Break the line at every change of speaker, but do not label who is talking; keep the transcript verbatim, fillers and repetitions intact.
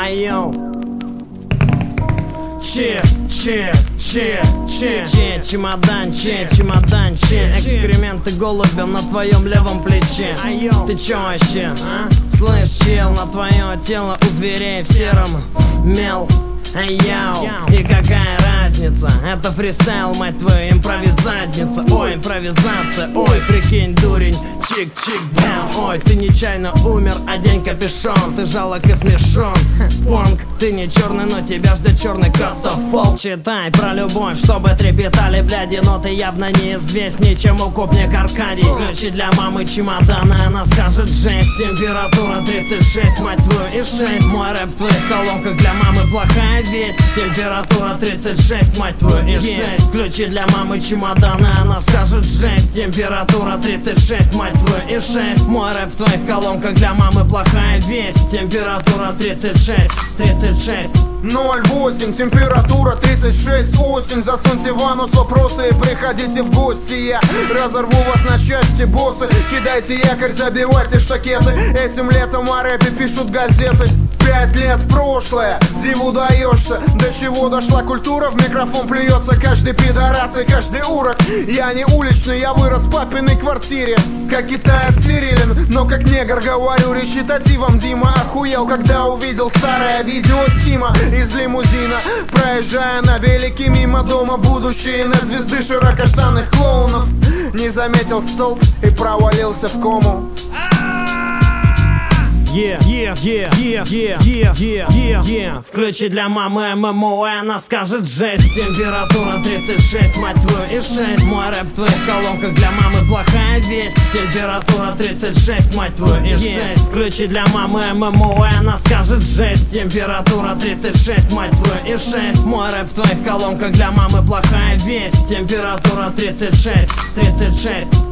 Айоу. Че, че, че, че, че, чемоданче, чемоданче, экскременты голубя на твоем левом плече. Ты чё вообще, а? Слышь, чел, на твое тело у зверей в сером мел. Йоу, и какая разница? Это фристайл, мать твою, импровизатница. Ой, импровизация, ой, прикинь, дурень. Чик-чик, даун, ой, ты нечаянно умер, одень капюшон. Ты жалок и смешон, понг. Ты не черный, но тебя ждет черный катафалк. Читай про любовь, чтобы трепетали бляди, но ты явно неизвестнее, чем укупник Аркадий. Ключи для мамы, чемодана, она скажет жесть. Температура тридцать шесть, мать твою, и шесть. Мой рэп в твоих колонках для мамы плохая весть. Температура тридцать шесть, мать твою, и шесть. Ключи для мамы, чемодана, она скажет жесть. Температура тридцать шесть, мать твою, и шесть. Мой рэп в твоих колонках для мамы плохая весть. Температура тридцать шесть, тридцать шесть.
ноль восемь, температура тридцать шесть, осень. Засуньте в анус вопросы и приходите в гости. Я разорву вас на части, боссы. Кидайте якорь, забивайте штакеты. Этим летом о рэпе пишут газеты. Пять лет в прошлое, диву даешься. До чего дошла культура, в микрофон плюется каждый пидорас и каждый урод. Я не уличный, я вырос в папиной квартире. Как китаец Сирилин, но как негр говорю речитативом. Дима охуел, когда увидел старое видео Стима из лимузина, проезжая на велике мимо дома будущее на звезды широкоштанных клоунов. Не заметил столб и провалился в кому.
Yeah, yeah, yeah, yeah, yeah, yeah, yeah, yeah, yeah. Включи для мамы ММО, и она скажет жесть. Температура тридцать шесть, мать твою, и шесть. Мой рэп в твоих колонках для мамы плохая весть. Температура тридцать шесть, мать твою, и шесть. Включи для мамы ММО, и она скажет жесть. Температура тридцать шесть, мать твою, и шесть. Мой рэп в твоих колонках для мамы плохая весть. Температура тридцать шесть, тридцать шесть.